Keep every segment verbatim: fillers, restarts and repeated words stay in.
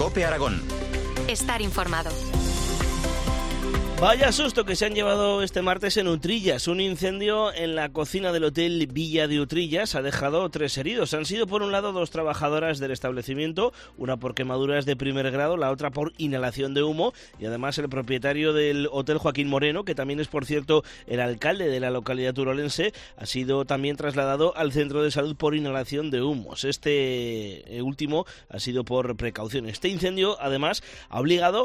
COPE Aragón. Estar informado. Vaya susto que se han llevado este martes en Utrillas. Un incendio en la cocina del Hotel Villa de Utrillas ha dejado tres heridos. Han sido, por un lado, dos trabajadoras del establecimiento, una por quemaduras de primer grado, la otra por inhalación de humo, y además el propietario del Hotel, Joaquín Moreno, que también es, por cierto, el alcalde de la localidad turolense, ha sido también trasladado al centro de salud por inhalación de humos. Este último ha sido por precaución. Este incendio, además, ha obligado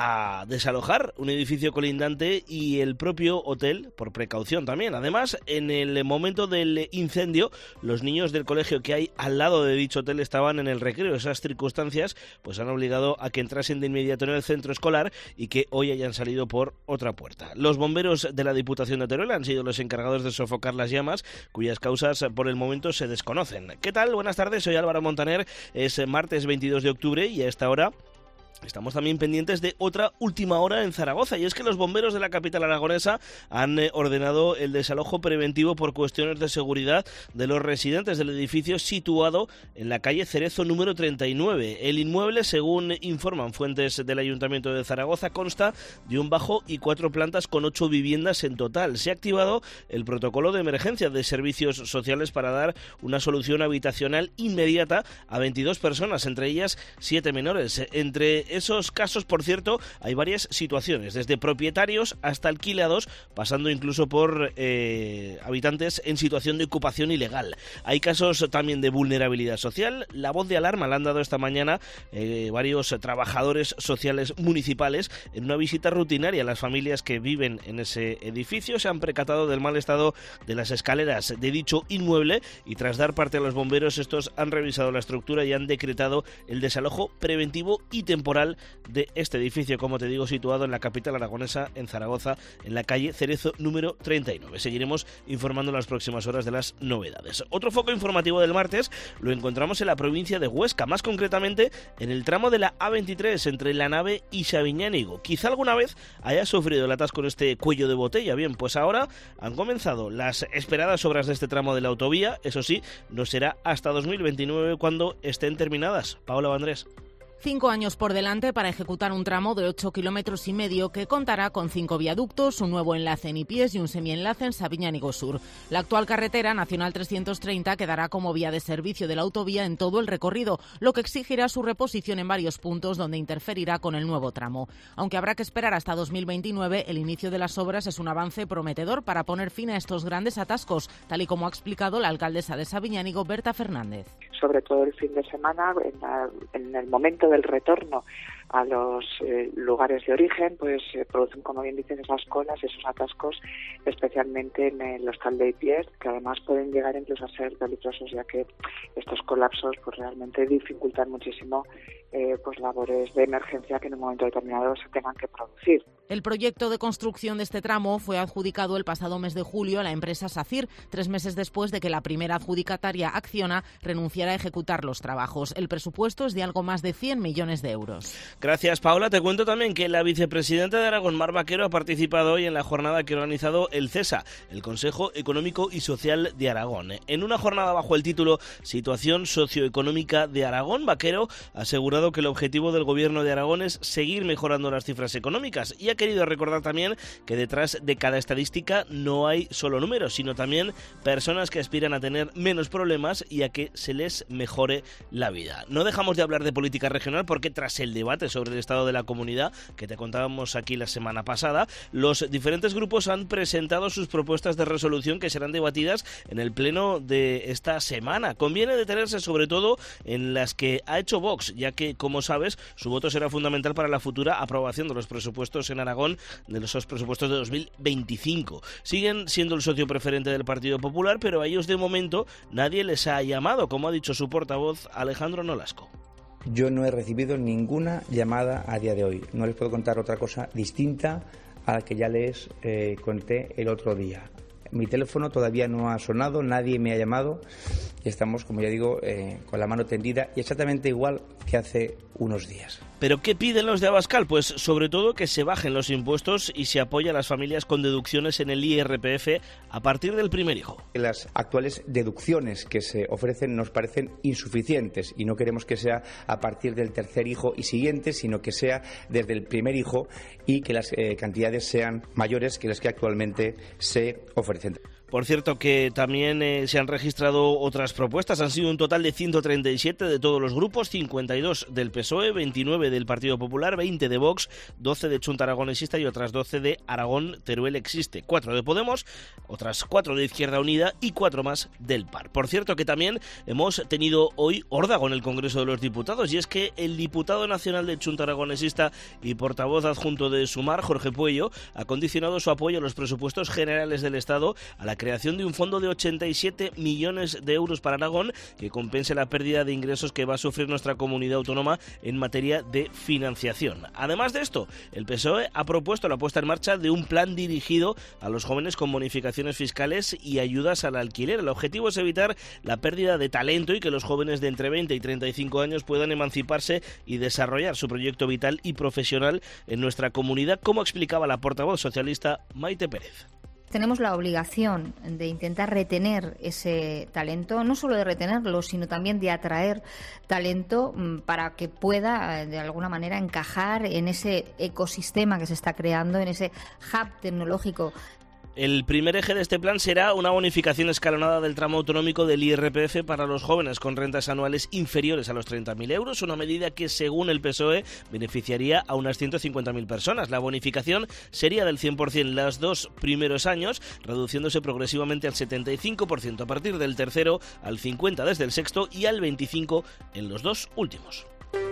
a desalojar un edificio colindante y el propio hotel por precaución también. Además, en el momento del incendio, los niños del colegio que hay al lado de dicho hotel estaban en el recreo. Esas circunstancias pues han obligado a que entrasen de inmediato en el centro escolar y que hoy hayan salido por otra puerta. Los bomberos de la Diputación de Teruel han sido los encargados de sofocar las llamas, cuyas causas por el momento se desconocen. ¿Qué tal? Buenas tardes, soy Álvaro Montaner. Es martes veintidós de octubre y a esta hora estamos también pendientes de otra última hora en Zaragoza, y es que los bomberos de la capital aragonesa han eh, ordenado el desalojo preventivo por cuestiones de seguridad de los residentes del edificio situado en la calle Cerezo número treinta y nueve. El inmueble, según informan fuentes del Ayuntamiento de Zaragoza, consta de un bajo y cuatro plantas con ocho viviendas en total. Se ha activado el protocolo de emergencia de servicios sociales para dar una solución habitacional inmediata a veintidós personas, entre ellas siete menores. Entre esos casos, por cierto, hay varias situaciones, desde propietarios hasta alquilados, pasando incluso por eh, habitantes en situación de ocupación ilegal. Hay casos también de vulnerabilidad social. La voz de alarma la han dado esta mañana eh, varios trabajadores sociales municipales en una visita rutinaria a las familias que viven en ese edificio. Se han percatado del mal estado de las escaleras de dicho inmueble y, tras dar parte a los bomberos, estos han revisado la estructura y han decretado el desalojo preventivo y temporal de este edificio, como te digo, situado en la capital aragonesa, en Zaragoza, en la calle Cerezo número treinta y nueve. Seguiremos informando en las próximas horas de las novedades. Otro foco informativo del martes lo encontramos en la provincia de Huesca, más concretamente en el tramo de la A veintitrés entre La Nave y Sabiñánigo. Quizá alguna vez haya sufrido el atasco en este cuello de botella. Bien, pues ahora han comenzado las esperadas obras de este tramo de la autovía. Eso sí, no será hasta dos mil veintinueve cuando estén terminadas. Paola Vandrés. Cinco años por delante para ejecutar un tramo de ocho kilómetros y medio que contará con cinco viaductos, un nuevo enlace en Ipies y un semienlace en Sabiñánigo Sur. La actual carretera nacional trescientos treinta quedará como vía de servicio de la autovía en todo el recorrido, lo que exigirá su reposición en varios puntos donde interferirá con el nuevo tramo. Aunque habrá que esperar hasta dos mil veintinueve, el inicio de las obras es un avance prometedor para poner fin a estos grandes atascos, tal y como ha explicado la alcaldesa de Sabiñánigo, Berta Fernández. Sobre todo el fin de semana, en, la, en el momento del retorno a los eh, lugares de origen, pues se eh, producen, como bien dicen, esas colas, esos atascos, especialmente en el hostal de Ipies, que además pueden llegar incluso a ser peligrosos, ya que estos colapsos pues realmente dificultan muchísimo eh, pues labores de emergencia que en un momento determinado se tengan que producir. El proyecto de construcción de este tramo fue adjudicado el pasado mes de julio a la empresa SACIR, tres meses después de que la primera adjudicataria, Acciona, renunciara a ejecutar los trabajos. El presupuesto es de algo más de cien millones de euros. Gracias, Paula. Te cuento también que la vicepresidenta de Aragón, Mar Vaquero, ha participado hoy en la jornada que ha organizado el CESA, el Consejo Económico y Social de Aragón. En una jornada bajo el título Situación Socioeconómica de Aragón, Vaquero ha asegurado que el objetivo del Gobierno de Aragón es seguir mejorando las cifras económicas y ha querido recordar también que detrás de cada estadística no hay solo números, sino también personas que aspiran a tener menos problemas y a que se les mejore la vida. No dejamos de hablar de política regional porque tras el debate sobre el estado de la comunidad que te contábamos aquí la semana pasada, los diferentes grupos han presentado sus propuestas de resolución que serán debatidas en el pleno de esta semana. Conviene detenerse sobre todo en las que ha hecho Vox, ya que, como sabes, su voto será fundamental para la futura aprobación de los presupuestos en Aragón, de esos presupuestos de dos mil veinticinco. Siguen siendo el socio preferente del Partido Popular, pero a ellos de momento nadie les ha llamado, como ha dicho su portavoz Alejandro Nolasco. Yo no he recibido ninguna llamada a día de hoy. No les puedo contar otra cosa distinta a la que ya les eh, conté el otro día. Mi teléfono todavía no ha sonado, nadie me ha llamado y estamos, como ya digo, eh, con la mano tendida y exactamente igual que hace unos días. ¿Pero qué piden los de Abascal? Pues sobre todo que se bajen los impuestos y se apoye a las familias con deducciones en el I R P F a partir del primer hijo. Las actuales deducciones que se ofrecen nos parecen insuficientes y no queremos que sea a partir del tercer hijo y siguiente, sino que sea desde el primer hijo y que las eh, cantidades sean mayores que las que actualmente se ofrecen. Por cierto que también eh, se han registrado otras propuestas, han sido un total de ciento treinta y siete de todos los grupos, cincuenta y dos del P S O E, veintinueve del Partido Popular, veinte de Vox, doce de Chunta Aragonesista y otras doce de Aragón Teruel Existe, cuatro de Podemos, otras cuatro de Izquierda Unida y cuatro más del P A R. Por cierto que también hemos tenido hoy órdago en el Congreso de los Diputados y es que el diputado nacional de Chunta Aragonesista y portavoz adjunto de Sumar, Jorge Puello, ha condicionado su apoyo a los presupuestos generales del Estado a la creación de un fondo de ochenta y siete millones de euros para Aragón que compense la pérdida de ingresos que va a sufrir nuestra comunidad autónoma en materia de financiación. Además de esto, el P S O E ha propuesto la puesta en marcha de un plan dirigido a los jóvenes con bonificaciones fiscales y ayudas al alquiler. El objetivo es evitar la pérdida de talento y que los jóvenes de entre veinte y treinta y cinco años puedan emanciparse y desarrollar su proyecto vital y profesional en nuestra comunidad, como explicaba la portavoz socialista Maite Pérez. Tenemos la obligación de intentar retener ese talento, no solo de retenerlo, sino también de atraer talento para que pueda, de alguna manera, encajar en ese ecosistema que se está creando, en ese hub tecnológico. El primer eje de este plan será una bonificación escalonada del tramo autonómico del I R P F para los jóvenes con rentas anuales inferiores a los treinta mil euros, una medida que, según el P S O E, beneficiaría a unas ciento cincuenta mil personas. La bonificación sería del cien por ciento los dos primeros años, reduciéndose progresivamente al setenta y cinco por ciento a partir del tercero, al cincuenta por ciento desde el sexto y al veinticinco por ciento en los dos últimos.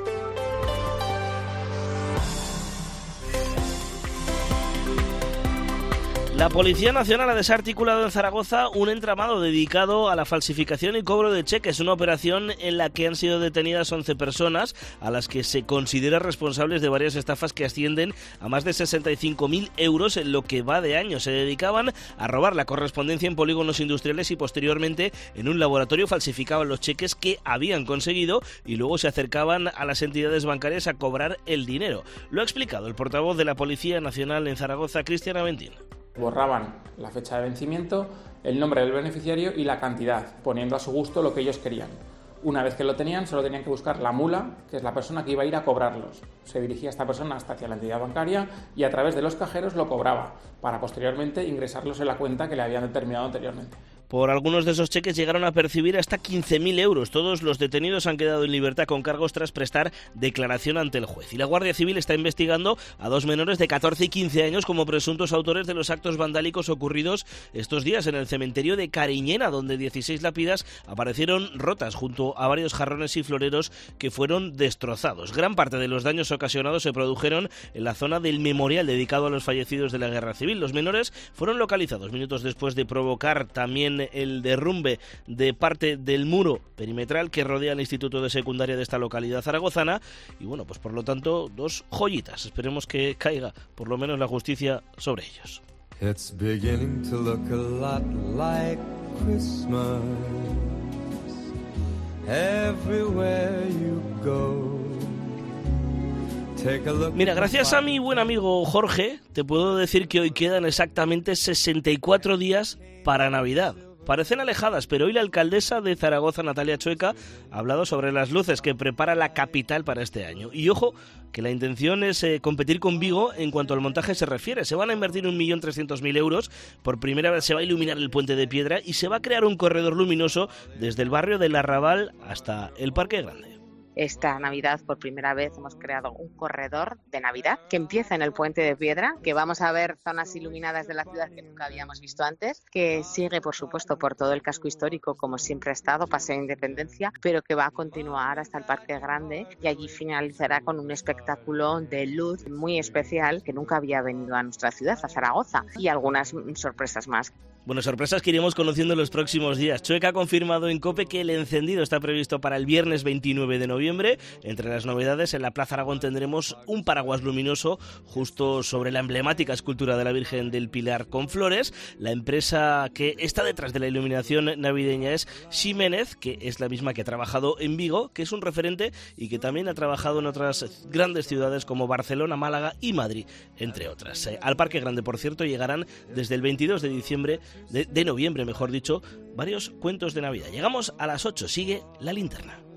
La Policía Nacional ha desarticulado en Zaragoza un entramado dedicado a la falsificación y cobro de cheques, una operación en la que han sido detenidas once personas a las que se considera responsables de varias estafas que ascienden a más de sesenta y cinco mil euros en lo que va de año. Se dedicaban a robar la correspondencia en polígonos industriales y posteriormente en un laboratorio falsificaban los cheques que habían conseguido y luego se acercaban a las entidades bancarias a cobrar el dinero. Lo ha explicado el portavoz de la Policía Nacional en Zaragoza, Cristian Aventín. Borraban la fecha de vencimiento, el nombre del beneficiario y la cantidad, poniendo a su gusto lo que ellos querían. Una vez que lo tenían, solo tenían que buscar la mula, que es la persona que iba a ir a cobrarlos. Se dirigía esta persona hasta hacia la entidad bancaria y a través de los cajeros lo cobraba, para posteriormente ingresarlos en la cuenta que le habían determinado anteriormente. Por algunos de esos cheques llegaron a percibir hasta quince mil euros. Todos los detenidos han quedado en libertad con cargos tras prestar declaración ante el juez. Y la Guardia Civil está investigando a dos menores de catorce y quince años como presuntos autores de los actos vandálicos ocurridos estos días en el cementerio de Cariñena, donde dieciséis lápidas aparecieron rotas junto a varios jarrones y floreros que fueron destrozados. Gran parte de los daños ocasionados se produjeron en la zona del memorial dedicado a los fallecidos de la Guerra Civil. Los menores fueron localizados minutos después de provocar también el derrumbe de parte del muro perimetral que rodea el Instituto de Secundaria de esta localidad zaragozana y bueno, pues por lo tanto dos joyitas. Esperemos que caiga por lo menos la justicia sobre ellos. It's beginning to look a lot like Christmas everywhere you go. Mira, gracias a mi buen amigo Jorge, te puedo decir que hoy quedan exactamente sesenta y cuatro días para Navidad. Parecen alejadas, pero hoy la alcaldesa de Zaragoza, Natalia Chueca, ha hablado sobre las luces que prepara la capital para este año. Y ojo, que la intención es eh, competir con Vigo en cuanto al montaje se refiere. Se van a invertir un millón trescientos mil euros. Por primera vez se va a iluminar el Puente de Piedra y se va a crear un corredor luminoso desde el barrio del Arrabal hasta el Parque Grande. Esta Navidad, por primera vez, hemos creado un corredor de Navidad que empieza en el Puente de Piedra, que vamos a ver zonas iluminadas de la ciudad que nunca habíamos visto antes, que sigue, por supuesto, por todo el casco histórico, como siempre ha estado, Paseo de Independencia, pero que va a continuar hasta el Parque Grande y allí finalizará con un espectáculo de luz muy especial que nunca había venido a nuestra ciudad, a Zaragoza, y algunas sorpresas más. Bueno, sorpresas que iremos conociendo en los próximos días. Chueca ha confirmado en COPE que el encendido está previsto para el viernes veintinueve de noviembre. Entre las novedades, en la Plaza Aragón tendremos un paraguas luminoso justo sobre la emblemática escultura de la Virgen del Pilar con flores. La empresa que está detrás de la iluminación navideña es Ximénez, que es la misma que ha trabajado en Vigo, que es un referente y que también ha trabajado en otras grandes ciudades como Barcelona, Málaga y Madrid, entre otras. Al Parque Grande, por cierto, llegarán desde el veintidós de diciembre De, de noviembre, mejor dicho, varios cuentos de Navidad. Llegamos a las ocho, sigue La Linterna.